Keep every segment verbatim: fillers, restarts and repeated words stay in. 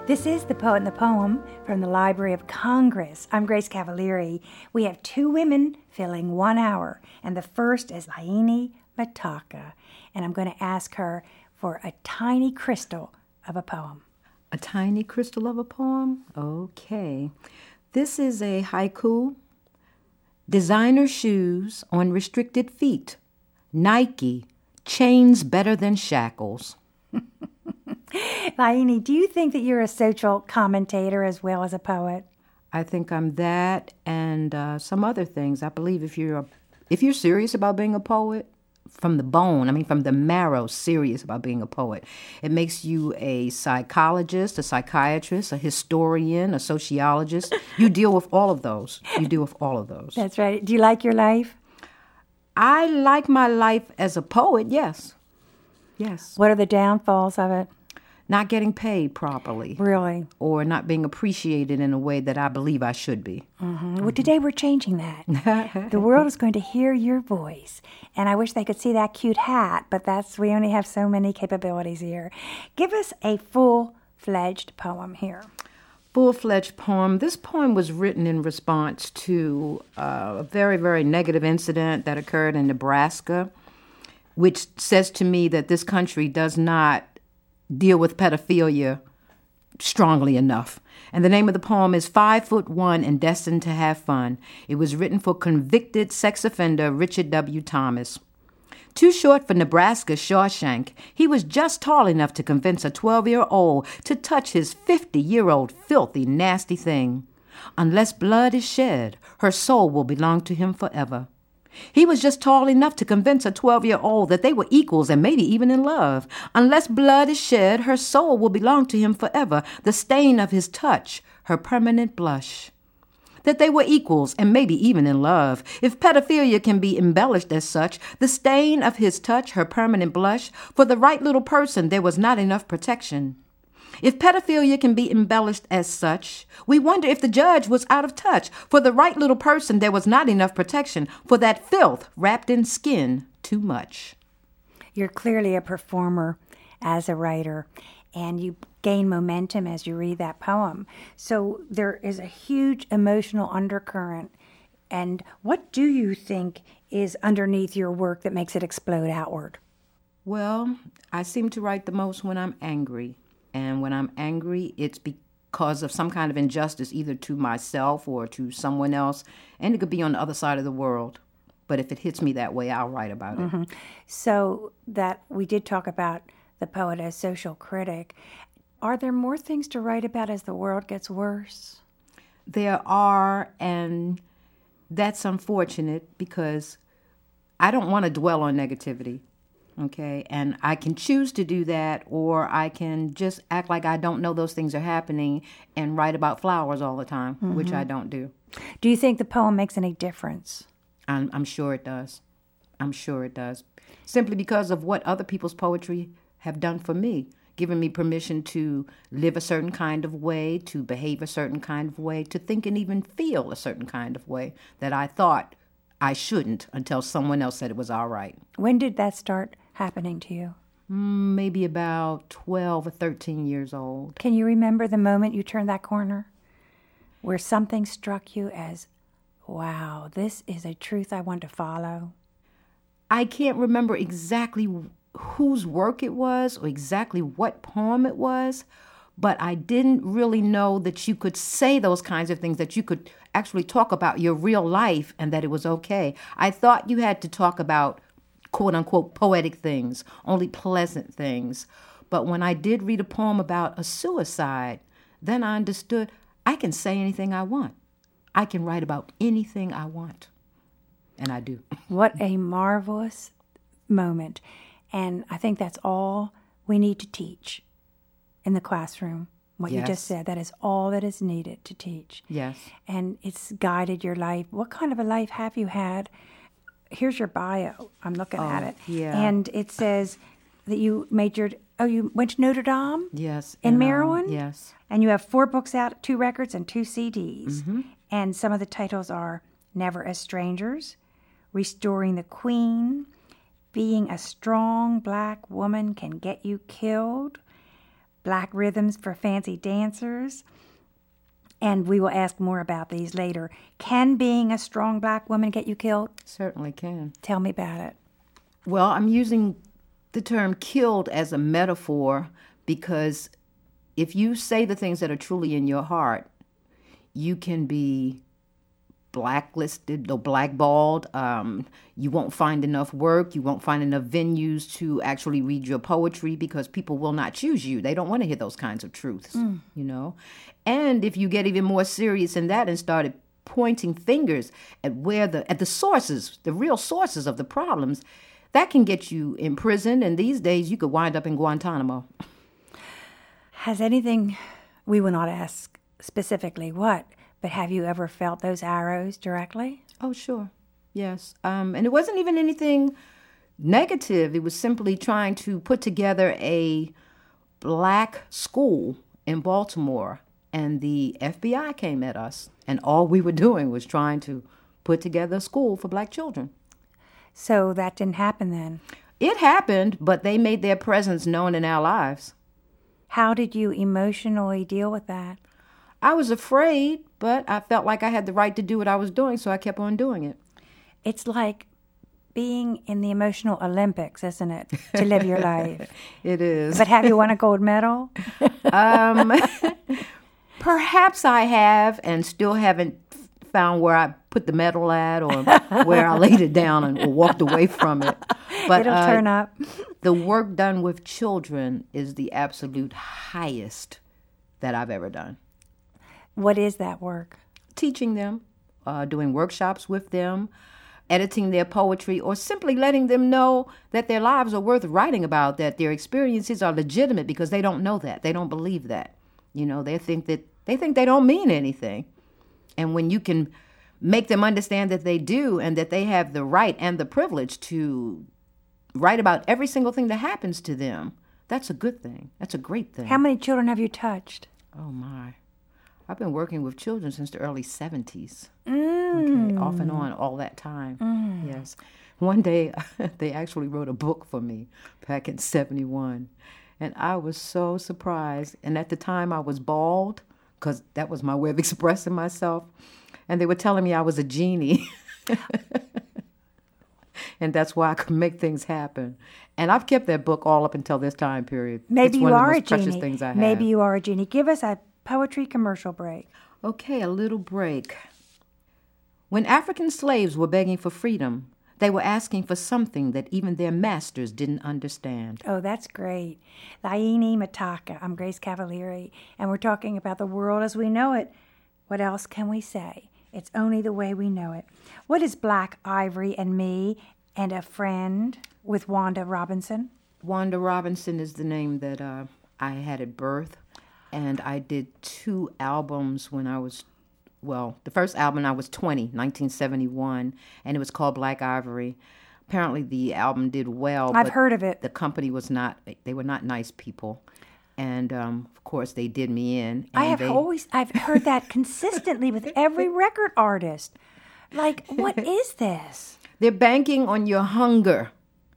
This is The Poet and the Poem from the Library of Congress. I'm Grace Cavalieri. We have two women filling one hour, and the first is Laini Mitaka, and I'm going to ask her for a tiny crystal of a poem. A tiny crystal of a poem? Okay. This is a haiku. Designer shoes on restricted feet. Nike, chains better than shackles. Laini, do you think that you're a social commentator as well as a poet? I think I'm that and uh, some other things. I believe if you're a, if you're serious about being a poet, from the bone, I mean from the marrow, serious about being a poet, it makes you a psychologist, a psychiatrist, a historian, a sociologist. You deal with all of those. You deal with all of those. That's right. Do you like your life? I like my life as a poet, yes. Yes. What are the downfalls of it? Not getting paid properly. Really? Or not being appreciated in a way that I believe I should be. Mm-hmm. Well, today we're changing that. The world is going to hear your voice. And I wish they could see that cute hat, but that's we only have so many capabilities here. Give us a full-fledged poem here. Full-fledged poem. This poem was written in response to uh, a very, very negative incident that occurred in Nebraska, which says to me that this country does not deal with pedophilia strongly enough. And the name of the poem is Five Foot One and Destined to Have Fun. It was written for convicted sex offender Richard W. Thomas. Too short for Nebraska's Shawshank, he was just tall enough to convince a twelve-year-old to touch his fifty-year-old filthy, nasty thing. Unless blood is shed, her soul will belong to him forever. He was just tall enough to convince a twelve-year-old that they were equals and maybe even in love. Unless blood is shed, her soul will belong to him forever, the stain of his touch, her permanent blush. That they were equals and maybe even in love. If pedophilia can be embellished as such, the stain of his touch, her permanent blush, for the right little person there was not enough protection. If pedophilia can be embellished as such, we wonder if the judge was out of touch. For the right little person, there was not enough protection. For that filth wrapped in skin, too much. You're clearly a performer as a writer, and you gain momentum as you read that poem. So there is a huge emotional undercurrent. And what do you think is underneath your work that makes it explode outward? Well, I seem to write the most when I'm angry. And when I'm angry, it's because of some kind of injustice, either to myself or to someone else. And it could be on the other side of the world. But if it hits me that way, I'll write about it. Mm-hmm. So that we did talk about the poet as social critic. Are there more things to write about as the world gets worse? There are, and that's unfortunate because I don't want to dwell on negativity. Okay, and I can choose to do that, or I can just act like I don't know those things are happening and write about flowers all the time, mm-hmm. which I don't do. Do you think the poem makes any difference? I'm, I'm sure it does. I'm sure it does. Simply because of what other people's poetry have done for me, giving me permission to live a certain kind of way, to behave a certain kind of way, to think and even feel a certain kind of way that I thought I shouldn't until someone else said it was all right. When did that start happening to you? Mm, maybe about twelve or thirteen years old. Can you remember the moment you turned that corner where something struck you as, wow, this is a truth I want to follow? I can't remember exactly whose work it was or exactly what poem it was, but I didn't really know that you could say those kinds of things, that you could actually talk about your real life and that it was okay. I thought you had to talk about quote-unquote poetic things, only pleasant things. But when I did read a poem about a suicide, then I understood I can say anything I want. I can write about anything I want. And I do. What a marvelous moment. And I think that's all we need to teach in the classroom. What yes. you just said, that is all that is needed to teach. Yes. And it's guided your life. What kind of a life have you had? Here's your bio. I'm looking oh, at it. Yeah. And it says that you majored, oh, you went to Notre Dame? Yes. In and, Maryland? Um, yes. And you have four books out, two records, and two C Ds. Mm-hmm. And some of the titles are Never as Strangers, Restoring the Queen, Being a Strong Black Woman Can Get You Killed, Black Rhythms for Fancy Dancers. And we will ask more about these later. Can being a strong black woman get you killed? Certainly can. Tell me about it. Well, I'm using the term killed as a metaphor because if you say the things that are truly in your heart, you can be blacklisted or blackballed. Um, you won't find enough work. You won't find enough venues to actually read your poetry because people will not choose you. They don't want to hear those kinds of truths, mm. you know. And if you get even more serious in that and started pointing fingers at where the at the sources, the real sources of the problems, that can get you imprisoned. And these days, you could wind up in Guantanamo. Has anything, we will not ask specifically what, but have you ever felt those arrows directly? Oh, sure. Yes. Um, and it wasn't even anything negative. It was simply trying to put together a black school in Baltimore. And the F B I came at us. And all we were doing was trying to put together a school for black children. So that didn't happen then? It happened, but they made their presence known in our lives. How did you emotionally deal with that? I was afraid, but I felt like I had the right to do what I was doing, so I kept on doing it. It's like being in the emotional Olympics, isn't it, to live your life? It is. But have you won a gold medal? um, perhaps I have, and still haven't found where I put the medal at or where I laid it down and or walked away from it. But it'll uh, turn up. The work done with children is the absolute highest that I've ever done. What is that work? Teaching them, uh, doing workshops with them, editing their poetry, or simply letting them know that their lives are worth writing about, that their experiences are legitimate because they don't know that. They don't believe that. You know, they think that they think they don't mean anything. And when you can make them understand that they do and that they have the right and the privilege to write about every single thing that happens to them, that's a good thing. That's a great thing. How many children have you touched? Oh, my. I've been working with children since the early seventies. Mm. Okay, off and on all that time. Mm. Yes. One day, they actually wrote a book for me back in seventy-one. And I was so surprised. And at the time, I was bald, because that was my way of expressing myself. And they were telling me I was a genie. And that's why I could make things happen. And I've kept that book all up until this time period. Maybe it's you one are of the most a precious genie. Things I have. Maybe you are a genie. Give us a poetry commercial break. Okay, a little break. When African slaves were begging for freedom, they were asking for something that even their masters didn't understand. Oh, that's great. Laini Mataka. I'm Grace Cavalieri, and we're talking about the world as we know it. What else can we say? It's only the way we know it. What is Black Ivory and Me and a Friend with Wanda Robinson? Wanda Robinson is the name that uh, I had at birth. And I did two albums when I was, well, the first album I was twenty, nineteen seventy-one, and it was called Black Ivory. Apparently the album did well. I've but heard of it. The company was not, they were not nice people. And, um, of course, they did me in. And I have they, always, I've heard that consistently with every record artist. Like, what is this? They're banking on your hunger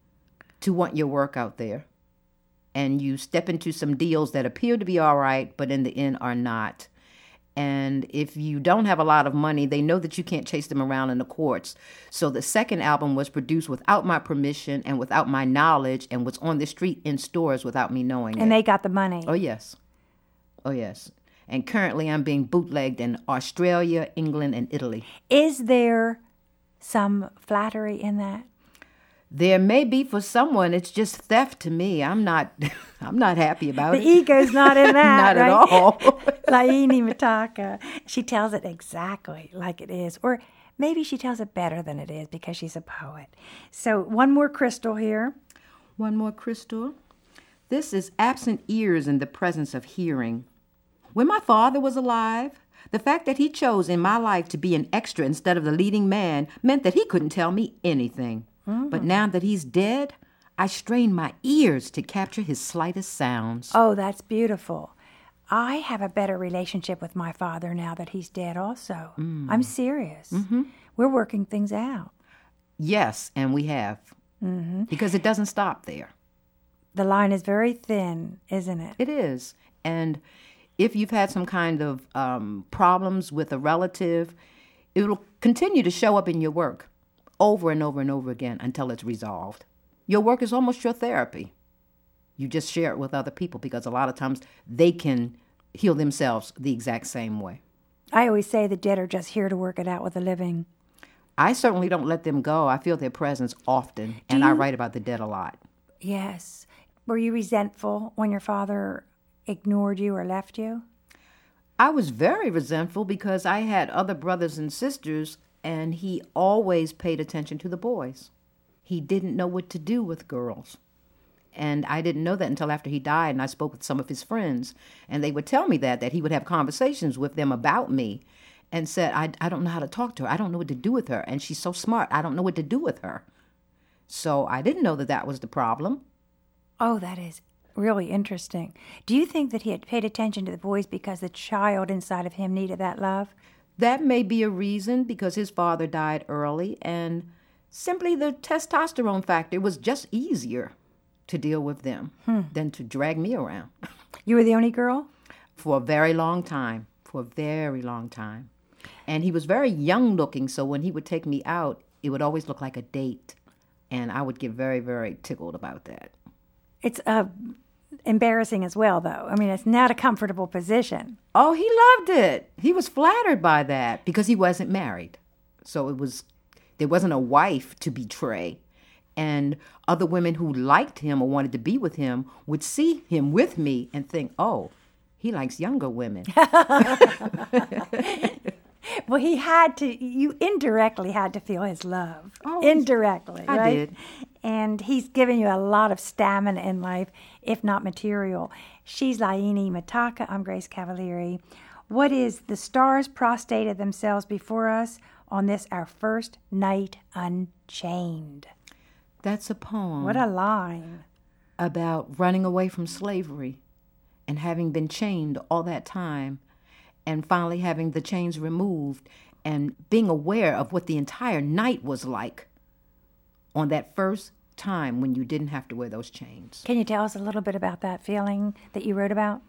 to want your work out there. And you step into some deals that appear to be all right, but in the end are not. And if you don't have a lot of money, they know that you can't chase them around in the courts. So the second album was produced without my permission and without my knowledge and was on the street in stores without me knowing And it. they got the money. Oh, yes. Oh, yes. And currently I'm being bootlegged in Australia, England, and Italy. Is there some flattery in that? There may be for someone. It's just theft to me. I'm not I'm not happy about the it. The ego's not in that, Not right? at all. Laini Mataka. She tells it exactly like it is. Or maybe she tells it better than it is because she's a poet. So one more crystal here. One more crystal. This is absent ears in the presence of hearing. When my father was alive, the fact that he chose in my life to be an extra instead of the leading man meant that he couldn't tell me anything. Mm-hmm. But now that he's dead, I strain my ears to capture his slightest sounds. Oh, that's beautiful. I have a better relationship with my father now that he's dead also. Mm. I'm serious. Mm-hmm. We're working things out. Yes, and we have. Mm-hmm. Because it doesn't stop there. The line is very thin, isn't it? It is. And if you've had some kind of um, problems with a relative, it will continue to show up in your work over and over and over again until it's resolved. Your work is almost your therapy. You just share it with other people because a lot of times they can heal themselves the exact same way. I always say the dead are just here to work it out with the living. I certainly don't let them go. I feel their presence often, Do and you- I write about the dead a lot. Yes. Were you resentful when your father ignored you or left you? I was very resentful because I had other brothers and sisters, and he always paid attention to the boys. He didn't know what to do with girls. And I didn't know that until after he died, and I spoke with some of his friends, and they would tell me that, that he would have conversations with them about me and said, I, I don't know how to talk to her. I don't know what to do with her. And she's so smart. I don't know what to do with her. So I didn't know that that was the problem. Oh, that is really interesting. Do you think that he had paid attention to the boys because the child inside of him needed that love? That may be a reason because his father died early, and simply the testosterone factor was just easier to deal with them hmm. than to drag me around. You were the only girl? For a very long time. For a very long time. And he was very young looking, so when he would take me out, it would always look like a date. And I would get very, very tickled about that. It's uh, embarrassing as well, though. I mean, it's not a comfortable position. Oh, he loved it. He was flattered by that because he wasn't married. So it was, there wasn't a wife to betray. And other women who liked him or wanted to be with him would see him with me and think, oh, he likes younger women. Well, he had to, you indirectly had to feel his love. Oh, indirectly, I right? did. And he's given you a lot of stamina in life, if not material. She's Laini Mitaka. I'm Grace Cavalieri. What is the stars prostrated themselves before us on this, our first night unchained? That's a poem. What a line. About running away from slavery and having been chained all that time and finally having the chains removed and being aware of what the entire night was like on that first time when you didn't have to wear those chains. Can you tell us a little bit about that feeling that you wrote about?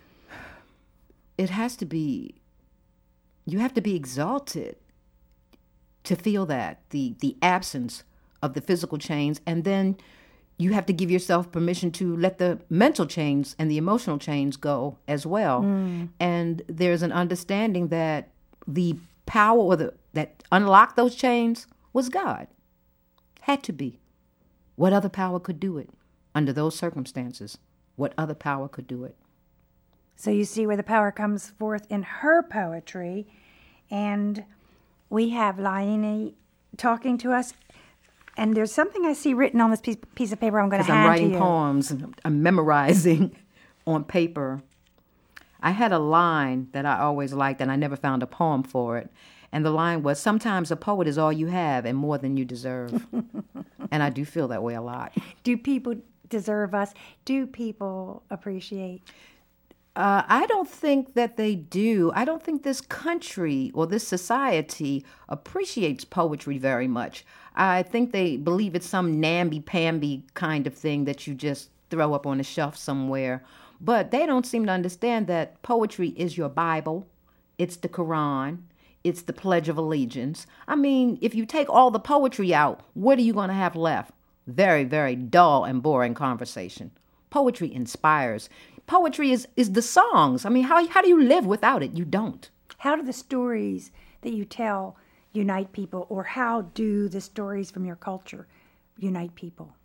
It has to be, you have to be exalted to feel that, the, the absence of the physical chains, and then you have to give yourself permission to let the mental chains and the emotional chains go as well. Mm. And there's an understanding that the power or the, that unlocked those chains was God. Had to be. What other power could do it under those circumstances? What other power could do it? So you see where the power comes forth in her poetry. And we have Laini talking to us. And there's something I see written on this piece, piece of paper I'm going to hand I'm writing to you. poems and I'm memorizing on paper. I had a line that I always liked and I never found a poem for it. And the line was, sometimes a poet is all you have and more than you deserve. And I do feel that way a lot. Do people deserve us? Do people appreciate? Uh, I don't think that they do. I don't think this country or this society appreciates poetry very much. I think they believe it's some namby-pamby kind of thing that you just throw up on a shelf somewhere. But they don't seem to understand that poetry is your Bible. It's the Quran. It's the Pledge of Allegiance. I mean, if you take all the poetry out, what are you going to have left? Very, very dull and boring conversation. Poetry inspires. Poetry is, is the songs. I mean, how how do you live without it? You don't. How do the stories that you tell unite people, or how do the stories from your culture unite people?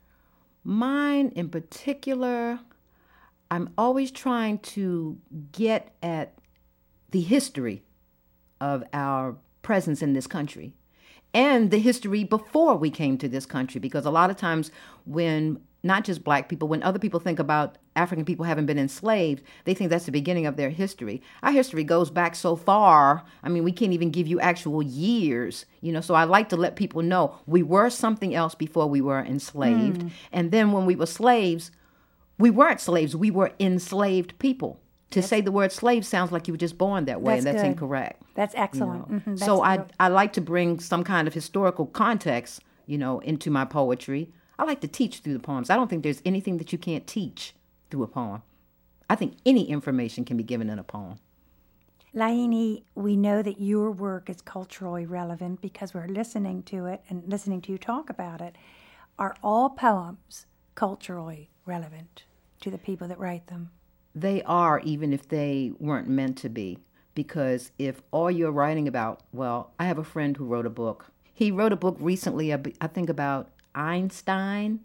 Mine in particular, I'm always trying to get at the history of our presence in this country and the history before we came to this country, because a lot of times when not just black people, when other people think about African people having been enslaved, they think that's the beginning of their history. Our history goes back so far. I mean, we can't even give you actual years, you know, so I like to let people know we were something else before we were enslaved. Mm. And then when we were slaves, we weren't slaves. We were enslaved people. To that's, say the word slave sounds like you were just born that way, that's and that's good. incorrect. That's excellent. You know? Mm-hmm. That's so I, I like to bring some kind of historical context, you know, into my poetry. I like to teach through the poems. I don't think there's anything that you can't teach through a poem. I think any information can be given in a poem. Laini, we know that your work is culturally relevant because we're listening to it and listening to you talk about it. Are all poems culturally relevant to the people that write them? They are, even if they weren't meant to be. Because if all you're writing about, well, I have a friend who wrote a book. He wrote a book recently, I think, about Einstein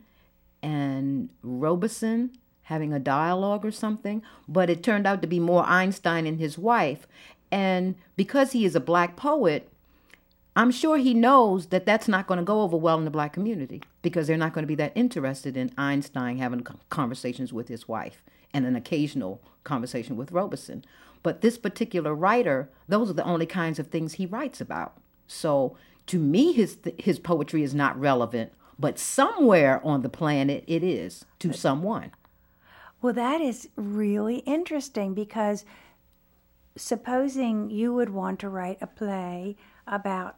and Robeson having a dialogue or something, but it turned out to be more Einstein and his wife. And because he is a black poet, I'm sure he knows that that's not going to go over well in the black community because they're not going to be that interested in Einstein having conversations with his wife and an occasional conversation with Robeson. But this particular writer, those are the only kinds of things he writes about. So to me, his his poetry is not relevant, but somewhere on the planet it is to someone. Well, that is really interesting because supposing you would want to write a play about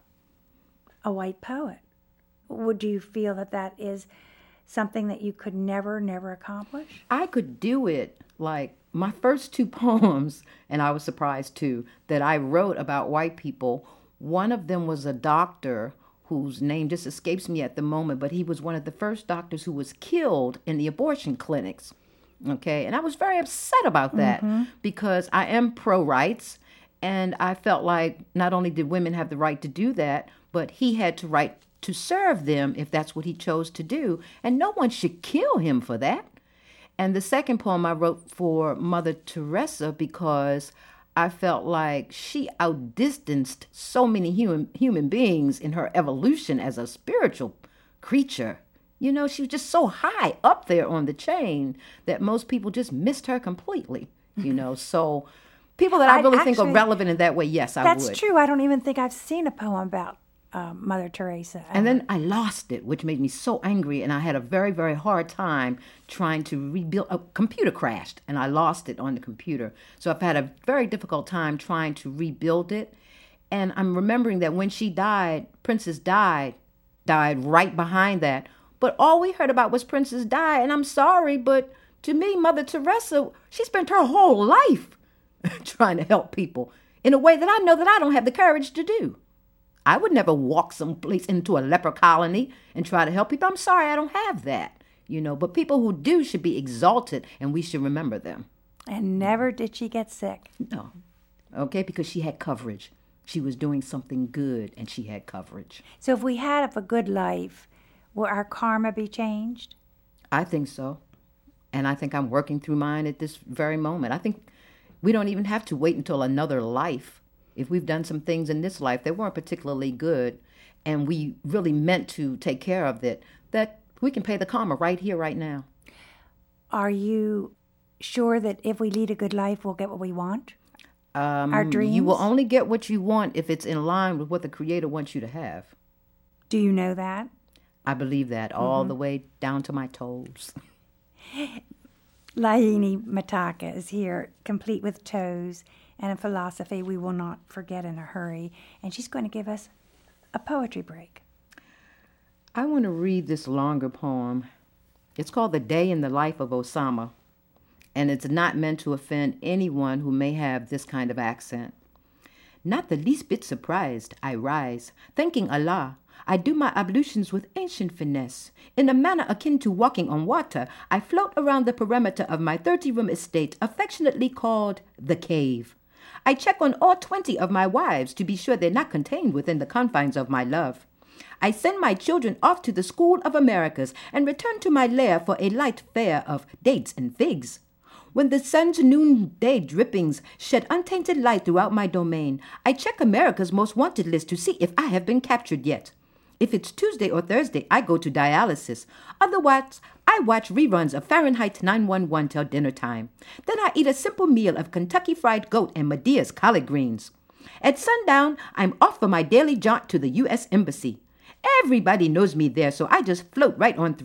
a white poet, would you feel that that is something that you could never, never accomplish? I could do it. Like my first two poems, and I was surprised too, that I wrote about white people, one of them was a doctor whose name just escapes me at the moment, but he was one of the first doctors who was killed in the abortion clinics. Okay, and I was very upset about that mm-hmm. because I am pro-rights, and I felt like not only did women have the right to do that, but he had to right to serve them if that's what he chose to do, and no one should kill him for that. And the second poem I wrote for Mother Teresa because I felt like she outdistanced so many human human beings in her evolution as a spiritual creature. You know, she was just so high up there on the chain that most people just missed her completely, you know. So people that I really I, think actually, are relevant in that way, yes, I that's would. That's true. I don't even think I've seen a poem about um, Mother Teresa. And then I lost it, which made me so angry. And I had a very, very hard time trying to rebuild. A computer crashed, and I lost it on the computer. So I've had a very difficult time trying to rebuild it. And I'm remembering that when she died, Princess Di died right behind that. But all we heard about was Princess Di, and I'm sorry, but to me, Mother Teresa, she spent her whole life trying to help people in a way that I know that I don't have the courage to do. I would never walk someplace into a leper colony and try to help people. I'm sorry, I don't have that, you know. But people who do should be exalted, and we should remember them. And never did she get sick. No. Okay, because she had coverage. She was doing something good, and she had coverage. So if we had a good life, will our karma be changed? I think so. And I think I'm working through mine at this very moment. I think we don't even have to wait until another life. If we've done some things in this life that weren't particularly good, and we really meant to take care of it, that we can pay the karma right here, right now. Are you sure that if we lead a good life, we'll get what we want? Um, Our dreams? You will only get what you want if it's in line with what the Creator wants you to have. Do you know that? I believe that all mm-hmm. the way down to my toes. Laini Mitaka is here, complete with toes and a philosophy we will not forget in a hurry. And she's going to give us a poetry break. I want to read this longer poem. It's called The Day in the Life of Osama. And it's not meant to offend anyone who may have this kind of accent. Not the least bit surprised, I rise, thanking Allah. I do my ablutions with ancient finesse. In a manner akin to walking on water, I float around the perimeter of my thirty-room estate, affectionately called the cave. I check on all twenty of my wives to be sure they're not contained within the confines of my love. I send my children off to the School of Americas and return to my lair for a light fare of dates and figs. When the sun's noonday drippings shed untainted light throughout my domain, I check America's most wanted list to see if I have been captured yet. If it's Tuesday or Thursday, I go to dialysis. Otherwise, I watch reruns of Fahrenheit nine one one till dinner time. Then I eat a simple meal of Kentucky Fried Goat and Medea's collard greens. At sundown, I'm off for my daily jaunt to the U S Embassy. Everybody knows me there, so I just float right on through.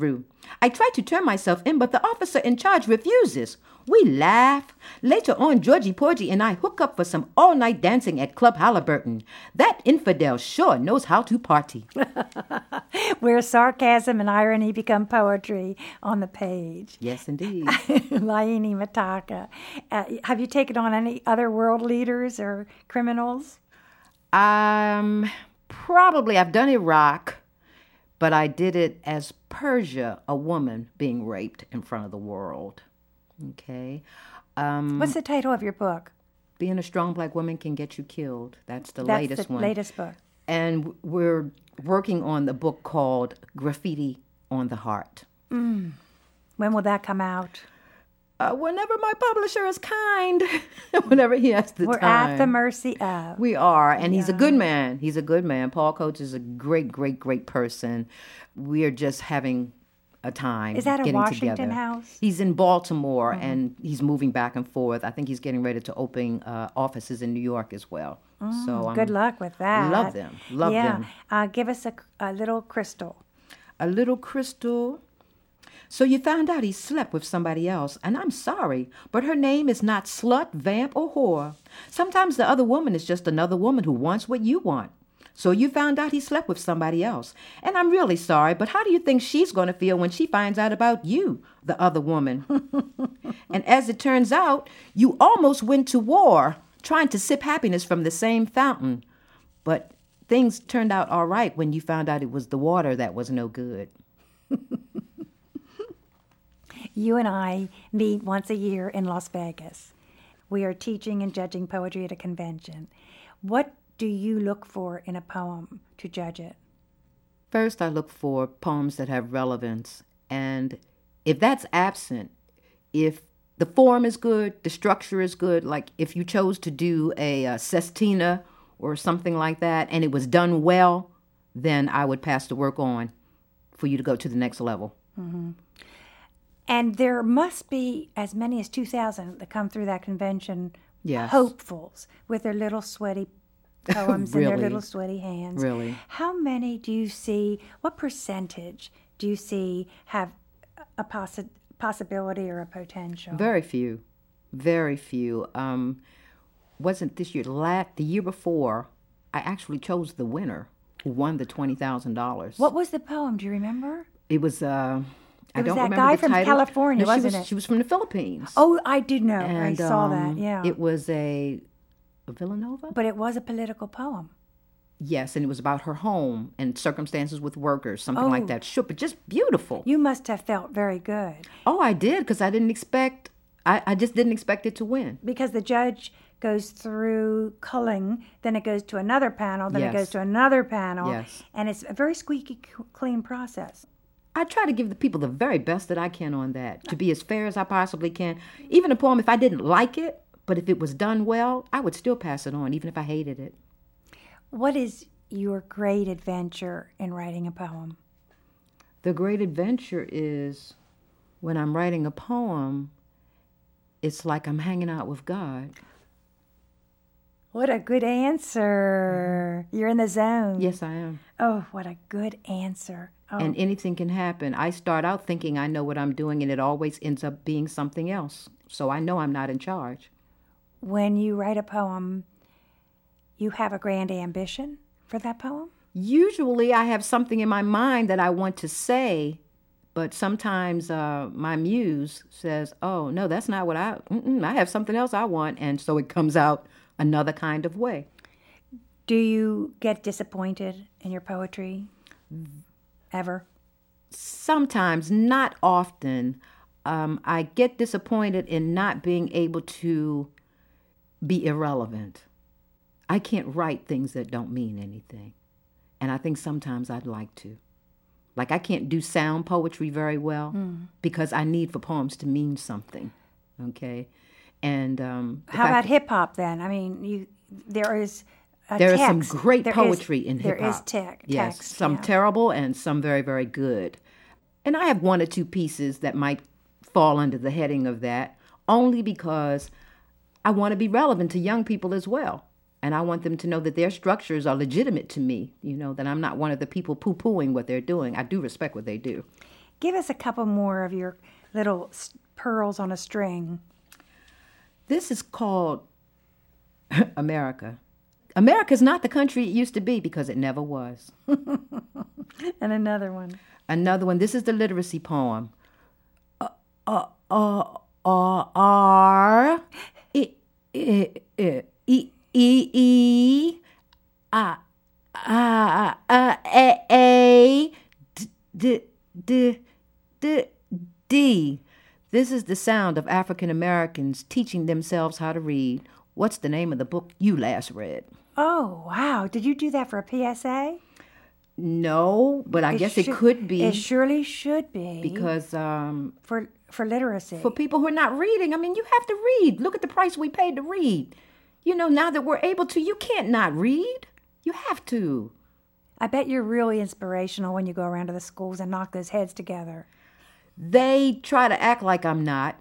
I try to turn myself in, but the officer in charge refuses. We laugh. Later on, Georgie Porgy and I hook up for some all-night dancing at Club Halliburton. That infidel sure knows how to party. Where sarcasm and irony become poetry on the page. Yes, indeed. Laini Mitaka. Uh, have you taken on any other world leaders or criminals? Um, probably. I've done Iraq, but I did it as Persia, a woman being raped in front of the world. Okay. Um, What's the title of your book? Being a Strong Black Woman Can Get You Killed. That's the That's latest the one. latest book. And we're working on the book called Graffiti on the Heart. Mm. When will that come out? Uh, whenever my publisher is kind, whenever he has the We're time. We're at the mercy of. We are, and yeah. he's a good man. He's a good man. Paul Coates is a great, great, great person. We are just having a time Is that a getting Washington together. house? He's in Baltimore, Mm-hmm. and he's moving back and forth. I think he's getting ready to open uh, offices in New York as well. Mm, so um, good luck with that. Love them. Love yeah. them. Uh, give us a, a little crystal. A little crystal. So you found out he slept with somebody else, and I'm sorry, but her name is not slut, vamp, or whore. Sometimes the other woman is just another woman who wants what you want. So you found out he slept with somebody else. And I'm really sorry, but how do you think she's going to feel when she finds out about you, the other woman? And as it turns out, you almost went to war trying to sip happiness from the same fountain. But things turned out all right when you found out it was the water that was no good. You and I meet once a year in Las Vegas. We are teaching and judging poetry at a convention. What do you look for in a poem to judge it? First, I look for poems that have relevance. And if that's absent, if the form is good, the structure is good, like if you chose to do a, a sestina or something like that, and it was done well, then I would pass the work on for you to go to the next level. Mm-hmm. And there must be as many as two thousand that come through that convention, yes. hopefuls, with their little sweaty poems really? in their little sweaty hands. Really? How many do you see, what percentage do you see have a possi- possibility or a potential? Very few. Very few. Um, wasn't this year, la- the year before, I actually chose the winner who won the twenty thousand dollars. What was the poem? Do you remember? It was... Uh, I It was don't that remember guy the from title. California, no, she wasn't was, it? She was from the Philippines. Oh, I did know. And, I saw um, that, yeah. It was a, a Villanova? But it was a political poem. Yes, and it was about her home and circumstances with workers, something Oh. like that. Sure, but just beautiful. You must have felt very good. Oh, I did, because I didn't expect, I, I just didn't expect it to win. Because the judge goes through culling, then it goes to another panel, then Yes. it goes to another panel. Yes. And it's a very squeaky c- clean process. I try to give the people the very best that I can on that, to be as fair as I possibly can. Even a poem, if I didn't like it, but if it was done well, I would still pass it on, even if I hated it. What is your great adventure in writing a poem? The great adventure is when I'm writing a poem, it's like I'm hanging out with God. What a good answer. Mm-hmm. You're in the zone. Yes, I am. Oh, what a good answer. Oh. And anything can happen. I start out thinking I know what I'm doing, and it always ends up being something else. So I know I'm not in charge. When you write a poem, you have a grand ambition for that poem? Usually I have something in my mind that I want to say, but sometimes uh, my muse says, oh, no, that's not what I, mm-mm, I have something else I want. And so it comes out another kind of way. Do you get disappointed in your poetry? Ever? Sometimes, not often. Um, I get disappointed in not being able to be irrelevant. I can't write things that don't mean anything. And I think sometimes I'd like to. Like I can't do sound poetry very well mm. because I need for poems to mean something. Okay? And um, how about hip hop then? I mean, you there is a there text. is some great there poetry is, in hip hop. There is te- yes, text. some yeah. terrible and some very, very good. And I have one or two pieces that might fall under the heading of that, only because I want to be relevant to young people as well. And I want them to know that their structures are legitimate to me, you know, that I'm not one of the people poo-pooing what they're doing. I do respect what they do. Give us a couple more of your little s- pearls on a string. This is called America. America's not the country it used to be because it never was. And another one. Another one. This is the literacy poem. Uh, uh, uh, uh, R, E, E, E, E, E, E, A, A, A, A, A, D, D, D, D. This is the sound of African Americans teaching themselves how to read. What's the name of the book you last read? Oh, wow. Did you do that for a P S A? No, but I guess should- it could be. It surely should be. Because um, For, for literacy. for people who are not reading, I mean, you have to read. Look at the price we paid to read. You know, now that we're able to, you can't not read. You have to. I bet you're really inspirational when you go around to the schools and knock those heads together. They try to act like I'm not.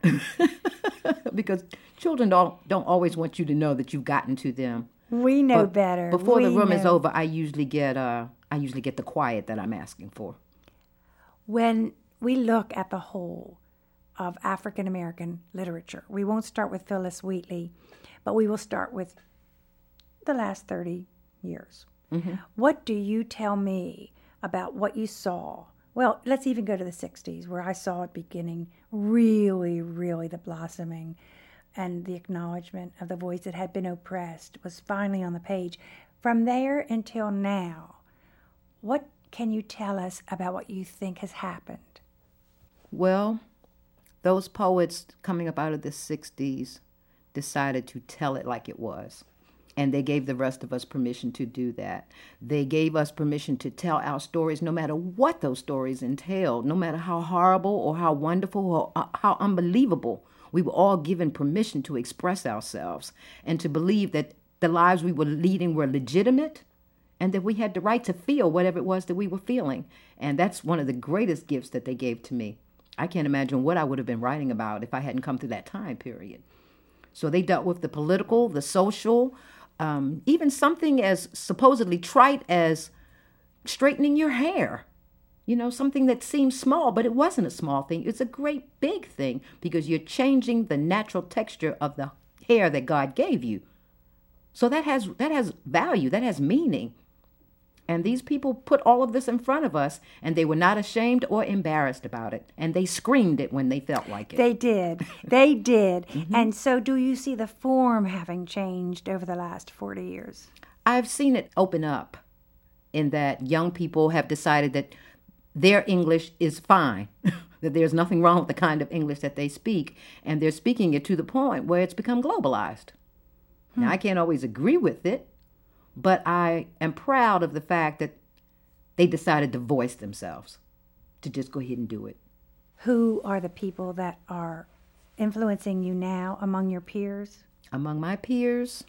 Because children don't, don't always want you to know that you've gotten to them. We know But better. Before the We room is know. over, I usually get uh, I usually get the quiet that I'm asking for. When we look at the whole of African American literature, we won't start with Phyllis Wheatley, but we will start with the last thirty years. Mm-hmm. What do you tell me about what you saw? Well, let's even go to the sixties, where I saw it beginning really, really the blossoming and the acknowledgement of the voice that had been oppressed was finally on the page. From there until now, what can you tell us about what you think has happened? Well, those poets coming up out of the sixties decided to tell it like it was. And they gave the rest of us permission to do that. They gave us permission to tell our stories no matter what those stories entailed, no matter how horrible or how wonderful or uh, how unbelievable. We were all given permission to express ourselves and to believe that the lives we were leading were legitimate and that we had the right to feel whatever it was that we were feeling. And that's one of the greatest gifts that they gave to me. I can't imagine what I would have been writing about if I hadn't come through that time period. So they dealt with the political, the social, um, even something as supposedly trite as straightening your hair. You know, something that seems small, but it wasn't a small thing. It's a great big thing because you're changing the natural texture of the hair that God gave you. So that has that has value, that has meaning. And these people put all of this in front of us, and they were not ashamed or embarrassed about it. And they screamed it when they felt like it. They did. They did. Mm-hmm. And so do you see the form having changed over the last forty years? I've seen it open up in that young people have decided that their English is fine, that there's nothing wrong with the kind of English that they speak, and they're speaking it to the point where it's become globalized. Hmm. Now, I can't always agree with it, but I am proud of the fact that they decided to voice themselves, to just go ahead and do it. Who are the people that are influencing you now among your peers? Among my peers,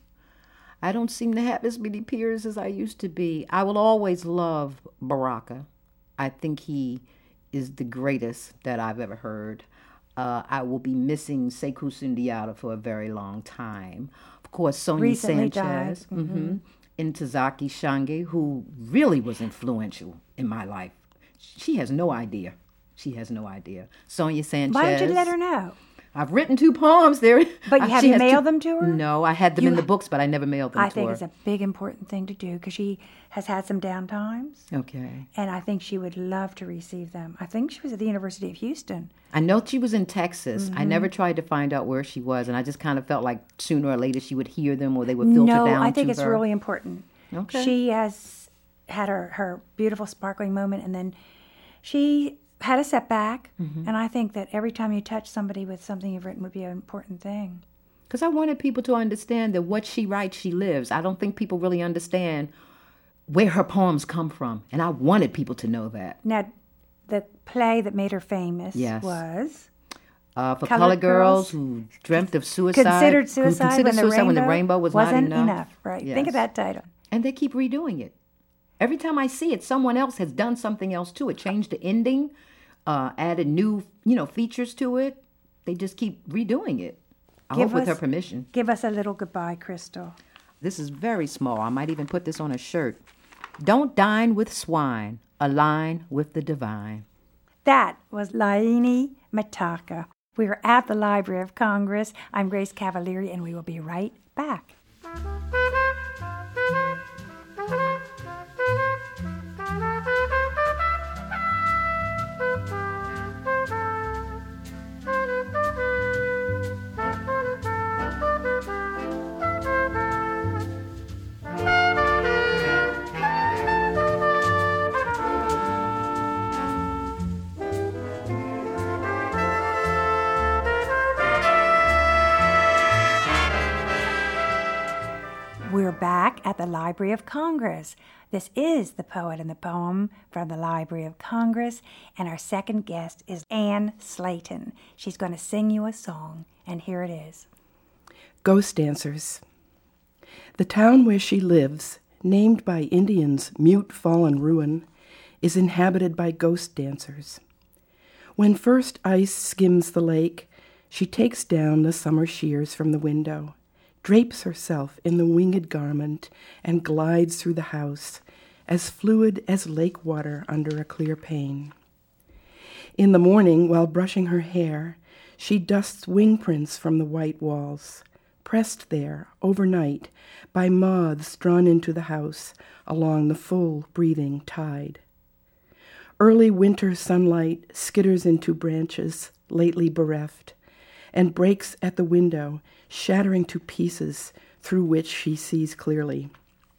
I don't seem to have as many peers as I used to be. I will always love Baraka. I think he is the greatest that I've ever heard. Uh, I will be missing Sekou Sundiata for a very long time. Of course, Sonia Recently Sanchez. died. Mm-hmm. Ntozake Shange, who really was influential in my life. She has no idea. She has no idea. Sonia Sanchez. Why don't you let her know? I've written two poems there. But have you mailed them to her? No, I had them You in the ha- books, but I never mailed them I to think her. it's a big important thing to do because she has had some down times. Okay. And I think she would love to receive them. I think she was at the University of Houston. I know she was in Texas. Mm-hmm. I never tried to find out where she was, and I just kind of felt like sooner or later she would hear them or they would filter No, down I think to it's her. really important. Okay. She has had her, her beautiful sparkling moment, and then she had a setback. Mm-hmm. And I think that every time you touch somebody with something you've written would be an important thing. Because I wanted people to understand that what she writes, she lives. I don't think people really understand where her poems come from, and I wanted people to know that. Now, the play that made her famous Yes. was Uh, for Colored colored girls, Girls who dreamt of suicide, Considered who Suicide, considered when, the suicide rainbow when the rainbow was wasn't not enough. Right. Yes. Think of that title. And they keep redoing it. Every time I see it, someone else has done something else to it, changed the ending, uh, added new, you know, features to it. They just keep redoing it. I Give hope with us- her permission. Give us a little goodbye, Crystal. This is very small. I might even put this on a shirt. Don't dine with swine. Align with the divine. That was Laini Mitaka. We are at the Library of Congress. I'm Grace Cavalieri, and we will be right back. We're back at the Library of Congress. This is The Poet and the Poem from the Library of Congress, and our second guest is Anne Slayton. She's going to sing you a song, and here it is. Ghost Dancers. The town where she lives, named by Indians Mute Fallen Ruin, is inhabited by ghost dancers. When first ice skims the lake, she takes down the summer shears from the window, drapes herself in the winged garment, and glides through the house, as fluid as lake water under a clear pane. In the morning, while brushing her hair, she dusts wing prints from the white walls, pressed there overnight by moths drawn into the house along the full breathing tide. Early winter sunlight skitters into branches lately bereft, and breaks at the window, shattering to pieces through which she sees clearly.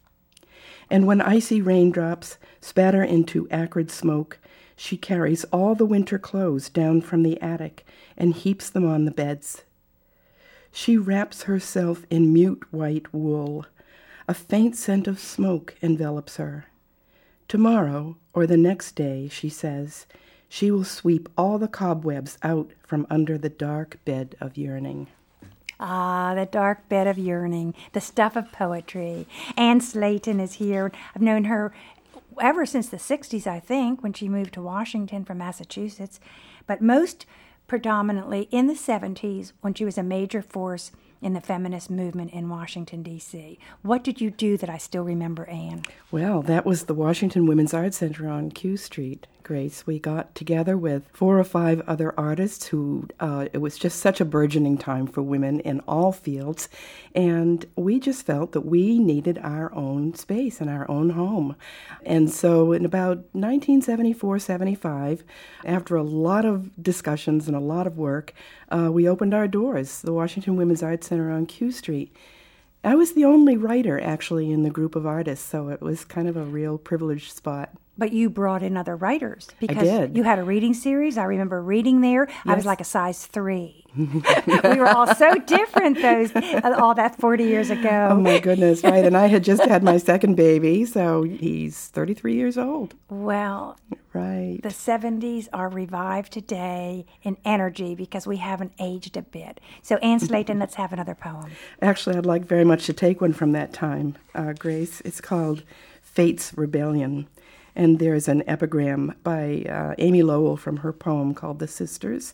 And when icy raindrops spatter into acrid smoke, she carries all the winter clothes down from the attic and heaps them on the beds. She wraps herself in mute white wool. A faint scent of smoke envelops her. Tomorrow, or the next day, she says, she will sweep all the cobwebs out from under the dark bed of yearning. Ah, the dark bed of yearning, the stuff of poetry. Anne Slayton is here. I've known her ever since the sixties, I think, when she moved to Washington from Massachusetts, but most predominantly in the seventies when she was a major force in the feminist movement in Washington, D C What did you do that I still remember, Anne? Well, that was the Washington Women's Art Center on Q Street, Grace. We got together with four or five other artists who, uh, it was just such a burgeoning time for women in all fields, and we just felt that we needed our own space and our own home. And so in about nineteen seventy-four seventy-five, after a lot of discussions and a lot of work, uh, we opened our doors, the Washington Women's Art Center on Q Street. I was the only writer, actually, in the group of artists, so it was kind of a real privileged spot. But you brought in other writers because I did. You had a reading series. I remember reading there. Yes. I was like a size three. We were all so different those all that forty years ago. Oh, my goodness, right. And I had just had my second baby, so he's thirty-three years old. Well, right. The seventies are revived today in energy because we haven't aged a bit. So, Anne Slayton, let's have another poem. Actually, I'd like very much to take one from that time, uh, Grace. It's called Fate's Rebellion. And there's an epigram by uh, Amy Lowell from her poem called The Sisters.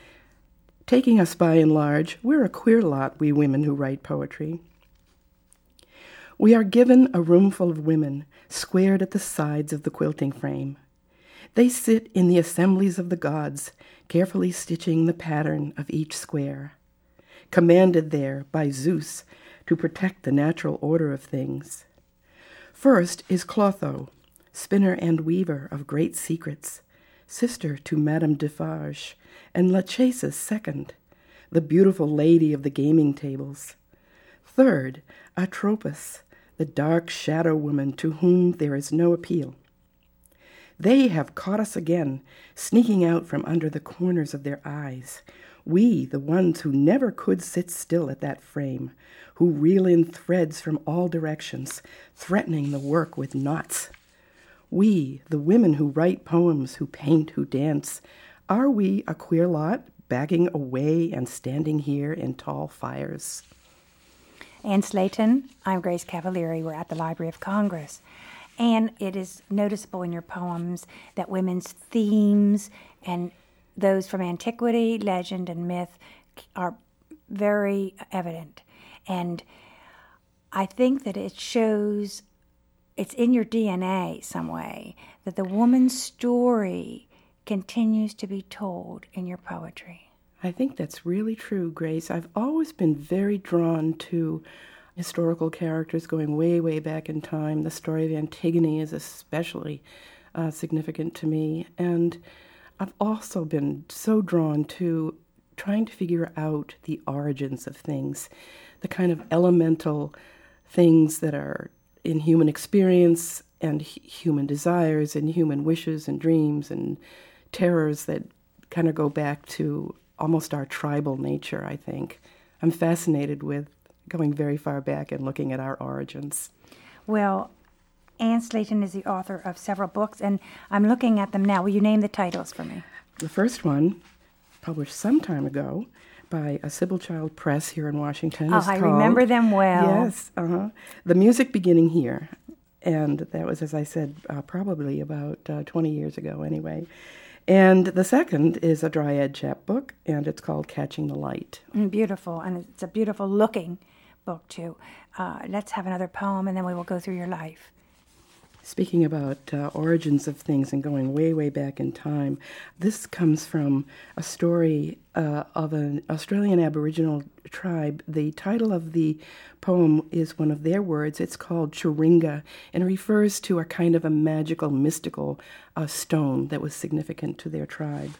Taking us by and large, we're a queer lot, we women who write poetry. We are given a room full of women, squared at the sides of the quilting frame. They sit in the assemblies of the gods, carefully stitching the pattern of each square, commanded there by Zeus to protect the natural order of things. First is Clotho, spinner and weaver of great secrets, sister to Madame Defarge, and Lachesis second, the beautiful lady of the gaming tables. Third, Atropos, the dark shadow woman to whom there is no appeal. They have caught us again, sneaking out from under the corners of their eyes. We, the ones who never could sit still at that frame, who reel in threads from all directions, threatening the work with knots. We, the women who write poems, who paint, who dance, are we a queer lot, bagging away and standing here in tall fires? Anne Slayton, I'm Grace Cavalieri. We're at the Library of Congress. And it is noticeable in your poems that women's themes and those from antiquity, legend, and myth are very evident. And I think that it shows, it's in your D N A some way, that the woman's story continues to be told in your poetry. I think that's really true, Grace. I've always been very drawn to historical characters going way, way back in time. The story of Antigone is especially uh, significant to me. And I've also been so drawn to trying to figure out the origins of things, the kind of elemental things that are in human experience and h- human desires and human wishes and dreams and terrors that kind of go back to almost our tribal nature, I think. I'm fascinated with going very far back and looking at our origins. Well, Anne Slayton is the author of several books, and I'm looking at them now. Will you name the titles for me? The first one, published some time ago by a Sybil Child Press here in Washington, Oh, is I called, remember them well. Yes, uh-huh. The Music Beginning Here. And that was, as I said, uh, probably about uh, twenty years ago anyway. And the second is a Dryad chapbook, and it's called Catching the Light. Mm, beautiful, and it's a beautiful looking book, too. Uh, let's have another poem, and then we will go through your life. Speaking about uh, origins of things and going way, way back in time, this comes from a story uh, of an Australian Aboriginal tribe. The title of the poem is one of their words. It's called Churinga, and refers to a kind of a magical, mystical uh, stone that was significant to their tribe.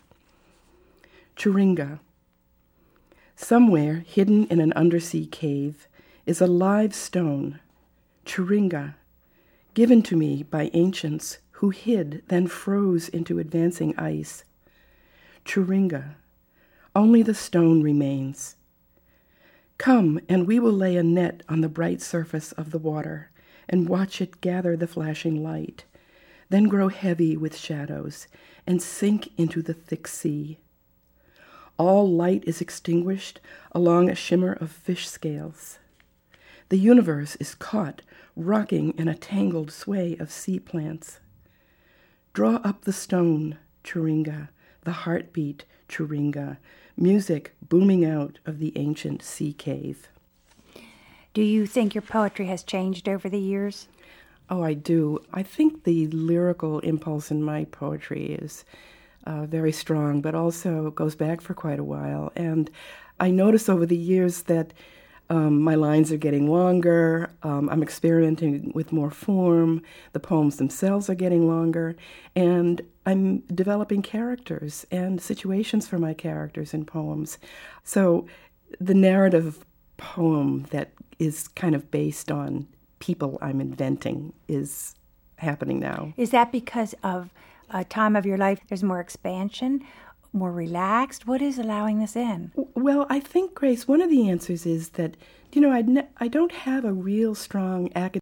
Churinga. Somewhere, hidden in an undersea cave, is a live stone, Churinga, given to me by ancients who hid, then froze into advancing ice. Churinga, only the stone remains. Come, and we will lay a net on the bright surface of the water, and watch it gather the flashing light, then grow heavy with shadows, and sink into the thick sea. All light is extinguished along a shimmer of fish scales. The universe is caught rocking in a tangled sway of sea plants. Draw up the stone, Churinga, the heartbeat, Churinga, music booming out of the ancient sea cave. Do you think your poetry has changed over the years? Oh, I do. I think the lyrical impulse in my poetry is uh, very strong, but also goes back for quite a while. And I notice over the years that Um, my lines are getting longer, um, I'm experimenting with more form, the poems themselves are getting longer, and I'm developing characters and situations for my characters in poems. So the narrative poem that is kind of based on people I'm inventing is happening now. Is that because of a time of your life there's more expansion, more relaxed? What is allowing this in? Well, I think, Grace, one of the answers is that, you know, I, ne- I don't have a real strong academic